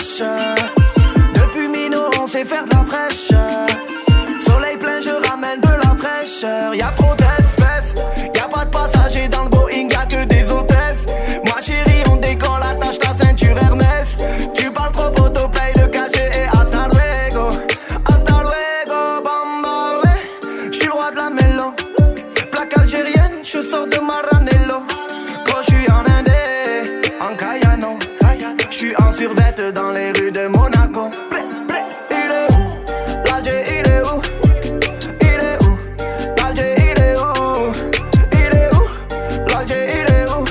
fraîche. Depuis minot, on sait faire de la fraîche. Soleil plein, je ramène de la fraîcheur. Y'a trop d'espèces, y'a pas de passagers dans le Boeing, y'a que des hôtesses. Moi chérie, on décolle, attache ta ceinture Hermès. Tu parles trop, autoplay, le cachet et hasta luego. Hasta luego, bambale. J'suis le roi de la mélo. Plaque algérienne, je sors de Maranello. Quand j'suis en Indé, en Cayano. J'suis en survette dans les rues de Monaco. Il est où? L'Alger, il est où? Il est où? L'Alger, il est où? Il est où? L'Alger, il est où?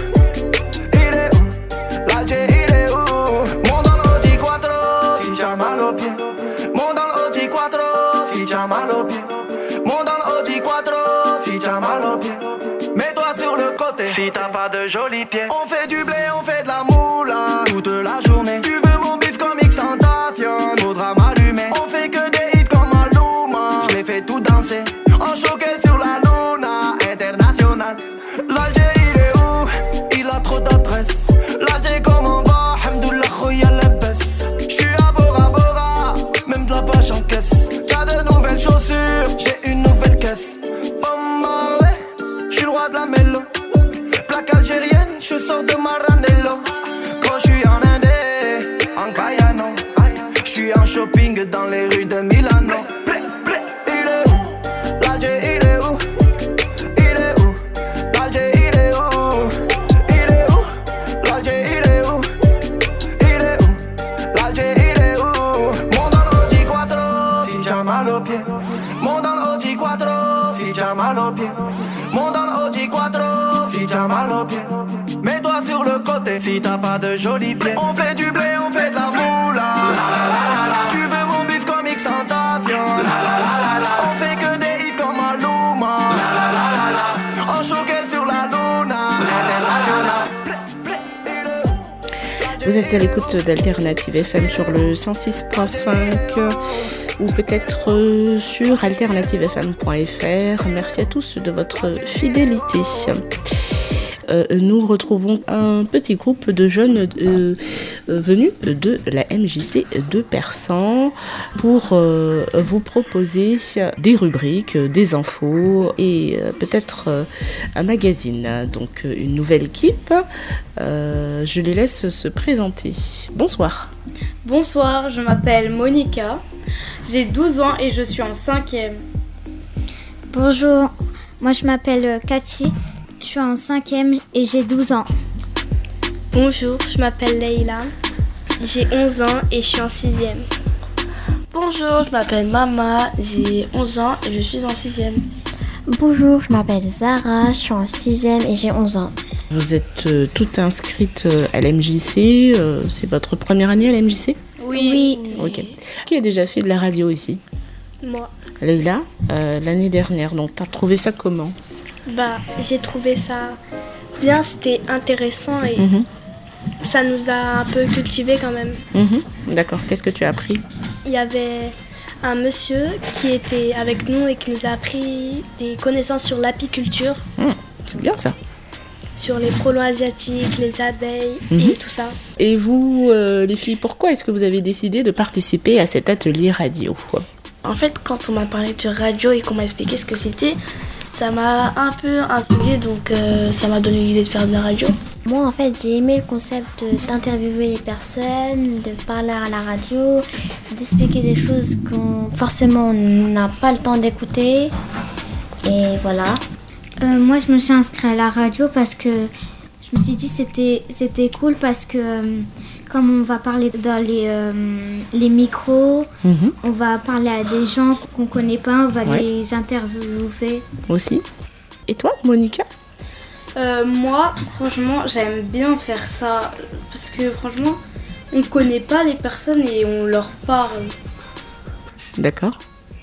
Il est où? L'Alger, il est où? Monte dans l'Audi Quattro, si t'as mal aux pieds. Monte dans l'Audi Quattro, si t'as mal aux pieds. Monte dans l'Audi Quattro, si t'as mal aux pieds. Mets-toi sur le côté, si t'as pas de jolis pieds. On fait du blé, on fait de la moula toute la journée. Tu veux mon bif comme X-Tentation, faudra m'allumer. On fait que des hits comme Maluma, je les fais tout danser. En choqué sur la luna internationale. L'Alger il est où? Il a trop d'adresse. L'Alger comment va? Hamdoullah khoya labès. J'suis à Bora Bora, même de la pâche en caisse. T'as de nouvelles chaussures, j'ai une nouvelle caisse. Bombardé, j'suis le roi de la mélo. Plaque algérienne, je sors de Maranello. Quand j'suis en Indé, en Cayano. J'suis en shopping dans les rues de Milano. Il est où? L'Alger, il est où? Il est où? L'Alger, il est où? Il est où? L'Alger, il est où? Il est où? L'Alger, il est où? Monte dans l'Audi Quattro, si t'as mal aux pieds. Monte dans l'Audi Quattro, si t'as mal aux pieds. Monte dans l'Audi Quattro, si t'as mal aux pieds. Mets-toi sur le côté, si t'as pas de jolis pieds. On fait du blé, on fait de la moula. Tu veux mon bif comme X-Tentation. On fait que des hits comme Maluma. En choqué sur la luna internationale. Vous êtes à l'écoute d'Alternative FM sur le 106.5 ou peut-être sur alternativefm.fr. Merci à tous de votre fidélité. Nous retrouvons un petit groupe de jeunes venus de la MJC de Persan pour vous proposer des rubriques, des infos et peut-être un magazine. Donc une nouvelle équipe. Je les laisse se présenter. Bonsoir. Bonsoir, je m'appelle Monica. J'ai 12 ans et je suis en 5e. Bonjour, moi je m'appelle Kachi. Je suis en 5e et j'ai 12 ans. Bonjour, je m'appelle Leïla. J'ai 11 ans et je suis en 6e. Bonjour, je m'appelle Mama. J'ai 11 ans et je suis en 6e. Bonjour, je m'appelle Zara. Je suis en 6e et j'ai 11 ans. Vous êtes toutes inscrites à l'MJC. C'est votre première année à l'MJC ? Oui. Ok. Qui a déjà fait de la radio ici ? Moi. Leïla, l'année dernière. Donc, t'as trouvé ça comment ? J'ai trouvé ça bien, c'était intéressant et ça nous a un peu cultivés quand même. D'accord, qu'est-ce que tu as appris ? Il y avait un monsieur qui était avec nous et qui nous a appris des connaissances sur l'apiculture. C'est bien ça. Sur les frelons asiatiques, les abeilles et tout ça. Et vous, les filles, pourquoi est-ce que vous avez décidé de participer à cet atelier radio ? En fait, quand on m'a parlé de radio et qu'on m'a expliqué ce que c'était, ça m'a un peu intriguée, donc ça m'a donné l'idée de faire de la radio. Moi, en fait, j'ai aimé le concept d'interviewer les personnes, de parler à la radio, d'expliquer des choses qu'on forcément n'a pas le temps d'écouter. Et voilà. Moi, je me suis inscrite à la radio parce que je me suis dit que c'était cool parce que comme on va parler dans les micros, on va parler à des gens qu'on connaît pas, on va les interviewer. Aussi. Et toi, Monica ? Moi, franchement, j'aime bien faire ça parce que franchement, on connaît pas les personnes et on leur parle. D'accord.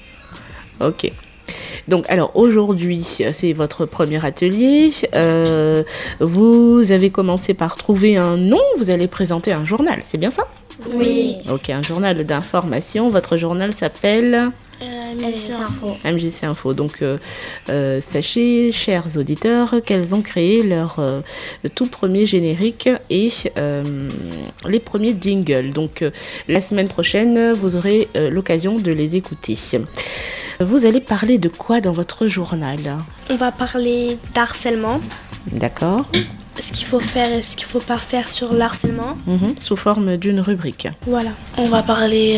Ok. Donc, alors aujourd'hui, c'est votre premier atelier. Vous avez commencé par trouver un nom. Vous allez présenter un journal, c'est bien ça ? Oui. Ok, un journal d'information. Votre journal s'appelle MJC Info. MJC Info. Donc, sachez, chers auditeurs, qu'elles ont créé leur tout premier générique et les premiers jingles. Donc, la semaine prochaine, vous aurez l'occasion de les écouter. Vous allez parler de quoi dans votre journal ? On va parler d'harcèlement. D'accord. Ce qu'il faut faire et ce qu'il ne faut pas faire sur l'harcèlement. Sous forme d'une rubrique. Voilà. On va parler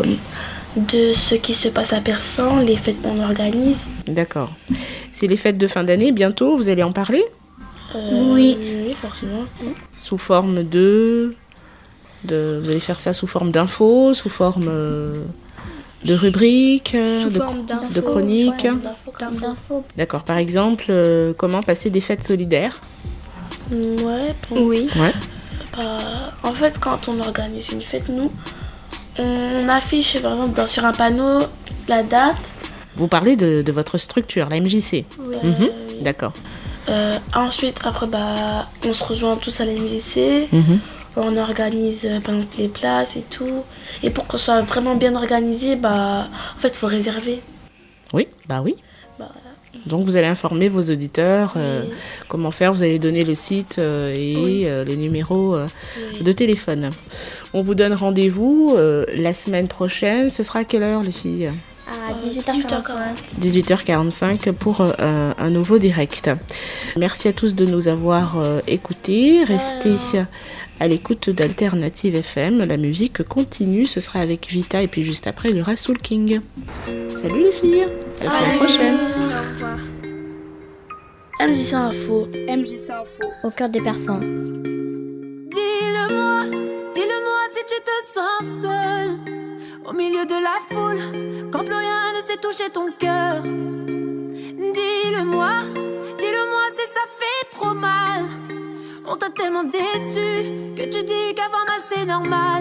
de ce qui se passe à Persan, les fêtes qu'on organise. D'accord. C'est les fêtes de fin d'année, bientôt, vous allez en parler ? Oui. Oui, forcément. Sous forme de... Vous allez faire ça sous forme d'infos, sous forme de rubriques, de chroniques. D'infos. D'accord. Par exemple, comment passer des fêtes solidaires ? Ouais. Oui. Ouais. En fait, quand on organise une fête, nous, on affiche par exemple sur un panneau la date. Vous parlez de votre structure, la MJC. Oui. D'accord. Ensuite, après, on se rejoint tous à la MJC. On organise par exemple les places et tout. Et pour que ce soit vraiment bien organisé, en fait, il faut réserver. Oui, oui. Donc vous allez informer vos auditeurs comment faire. Vous allez donner le site et les numéros de téléphone. On vous donne rendez-vous la semaine prochaine. Ce sera à quelle heure, les filles ? À 18h45. 18h45 pour un nouveau direct. Merci à tous de nous avoir écoutés. Restez à l'écoute d'Alternative FM. La musique continue. Ce sera avec Vita et puis juste après, il y aura Soul King. Salut les filles. À la semaine prochaine. Au revoir. MJC Info. MJC Info. Au cœur des personnes. Dis-le-moi si tu te sens seul au milieu de la foule, quand plus rien ne sait toucher ton cœur. Dis-le-moi si ça fait trop mal. On t'a tellement déçu que tu dis qu'avoir mal c'est normal.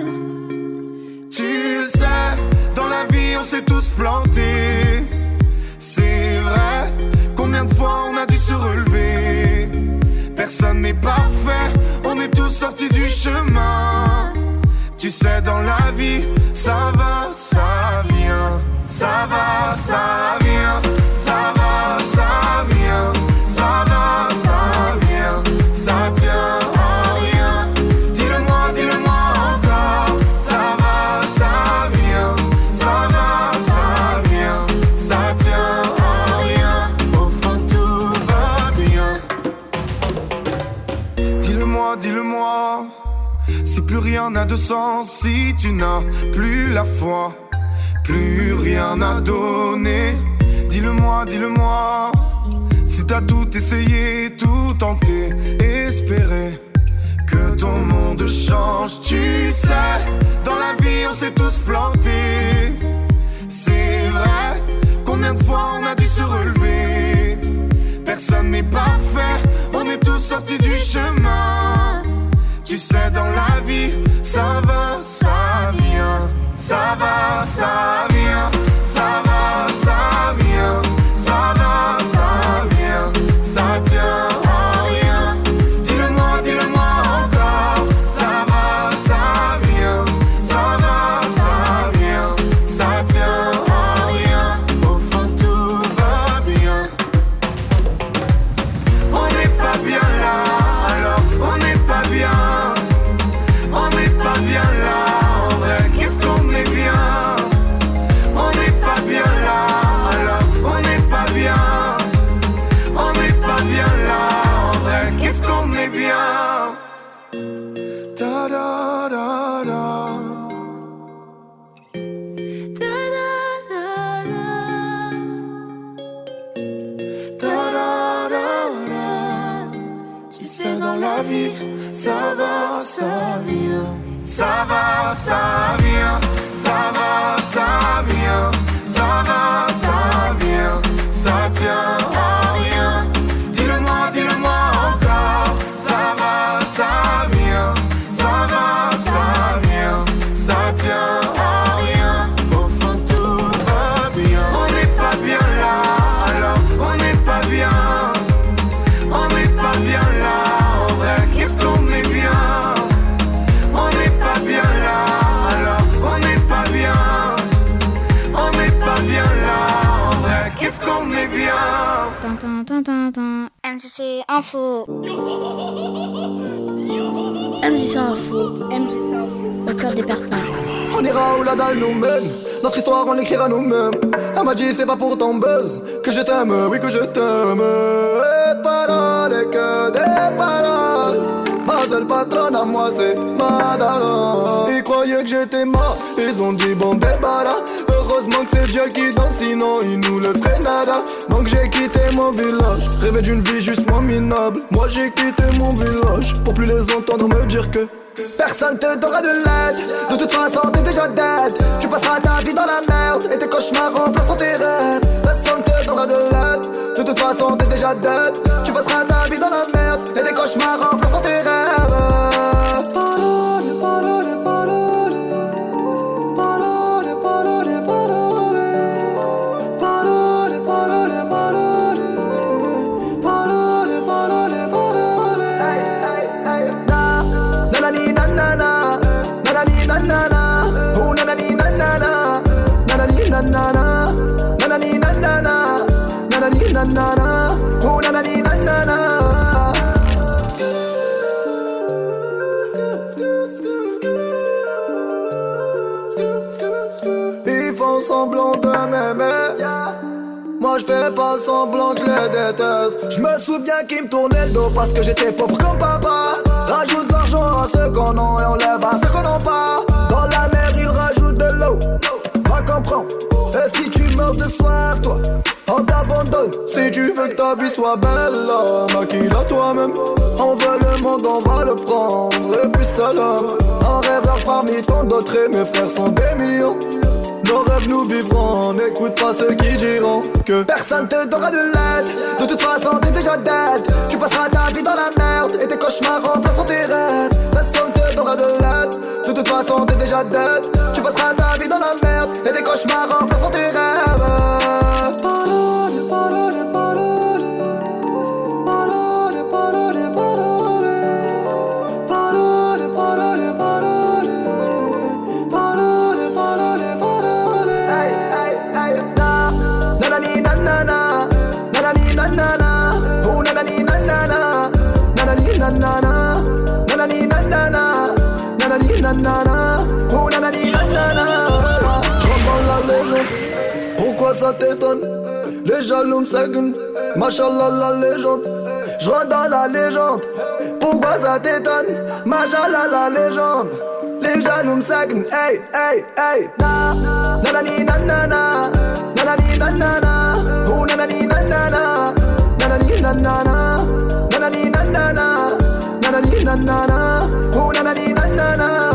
Tu le sais, dans la vie on s'est tous plantés. C'est vrai, combien de fois on a dû se relever. Personne n'est parfait, on est tous sortis du chemin. Tu sais, dans la vie, ça va, ça vient. Ça va, ça vient. Ça va, ça vient. Ça va, ça vient. Ça tient à rien. Dis-le-moi encore. Ça va, ça vient. Ça va, ça vient. Ça tient à rien. Au fond, tout va bien. Dis-le-moi. Si plus rien n'a de sens, si tu n'as plus la foi, plus rien à donner. Dis-le-moi. Si t'as tout essayé, tout tenté, espéré que ton monde change. Tu sais, dans la vie on s'est tous plantés. C'est vrai, combien de fois on a dû se relever. Personne n'est parfait, on est tous sortis du chemin. Tu sais, dans la vie, ça va, ça vient. Ça va, ça vient. Ça va, ça vient. Ça va, ça vient. Ça tient à rien. Dis-le-moi encore. Ça va, ça vient. Ça va, ça vient. Ça tient à rien. Au fond, tout va bien. On n'est pas bien là, alors on n'est pas bien. On n'est pas bien là, en vrai, qu'est-ce qu'on est bien. On n'est pas bien là, alors on n'est pas bien. On n'est pas bien là, en vrai, qu'est-ce qu'on est bien. Da da da da. Da da da. Tu sais, dans la vie, ça va, ça vient. Ça va, ça vient. Ça va, ça vient. Ça va, ça vient. Ça tient à rien. Dis-le-moi encore. Ça va, ça vient. Ça va, ça vient. Ça tient à rien. Au fond, tout va bien. On n'est pas bien là, alors on n'est pas bien. On n'est pas bien là, en vrai, qu'est-ce qu'on est bien. On n'est pas bien là, alors MJC Info. MJC Info. MJC Info. Au cœur des personnes. On ira où la dalle nous mène. Notre histoire on l'écrira nous-mêmes. Elle m'a dit c'est pas pour ton buzz que je t'aime, oui que je t'aime. Et paroles et que des paroles. Ma seule patronne à moi c'est Madara. Ils croyaient que j'étais mort, ils ont dit bon débarras. Heureusement que c'est Dieu qui danse, sinon il nous laisserait nada. Donc j'ai quitté mon village, rêvé d'une vie juste moins minable. Moi j'ai quitté mon village, pour plus les entendre me dire que personne te donnera de l'aide. De toute façon t'es déjà dead. Tu passeras ta vie dans la merde et tes cauchemars remplaceront tes rêves. Personne te donnera de l'aide. De toute façon t'es déjà dead. Tu passeras ta vie dans la merde et tes cauchemars remplaceront tes rêves. Parole, parole, parole. Parole, parole, parole. Parole, parole, parole. Parole, parole, parole. Hey, hey, hey. Na, nanani, nanana. Nanani, nanana. Oh, nanani, nanana. Nanani, nanana. Nanani, nanana. Nanani, nanana. Oh, nanani, nanana. Ils font semblant de m'aimer. Moi je fais pas semblant que je les déteste. Je me souviens qu'ils me tournaient le dos parce que j'étais pauvre comme papa. Rajoute de l'argent à ceux qu'on a et on lève à ceux qu'on n'a pas. Dans la mer ils rajoutent de l'eau. Va comprendre. Et si tu meurs de soif toi, on t'abandonne. Si tu veux que ta vie soit belle, maquille-la toi-même. On veut le monde, on va le prendre. Et puis seul homme, un rêveur parmi tant d'autres. Et mes frères sont des millions. Nos rêves nous vivrons, n'écoute pas ceux qui diront que personne te donnera de l'aide. De toute façon t'es déjà dead. Tu passeras ta vie dans la merde et tes cauchemars remplaceront tes rêves. Personne te donnera de l'aide. De toute façon t'es déjà dead. Tu passeras ta vie dans la merde et tes cauchemars remplaceront tes rêves. Parole, parole, parole. Parole, parole, parole. Parole, parole, parole. Parole, parole, parole. Hey, hey, hey. Na, nanani, nanana. Nanani, nanana. Oh, nanani, nanana. Nanani, nanana. Nanani, nanana. Nanani, nanana. Oh, nanani, nanana. J'entends la légende. Pourquoi ça t'étonne? Les jaloux me seguent. Machallah la légende. Je rentre dans la légende. Pourquoi ça t'étonne? Machallah la légende. Les jaloux me seguent. Hey, hey, hey. Na, nanani, nanana. Nanani, nanana. Oh, nanani, nanana. Nanani, nanana. Nanani, nanana. Nanani, nanana. Oh, nanani, nanana.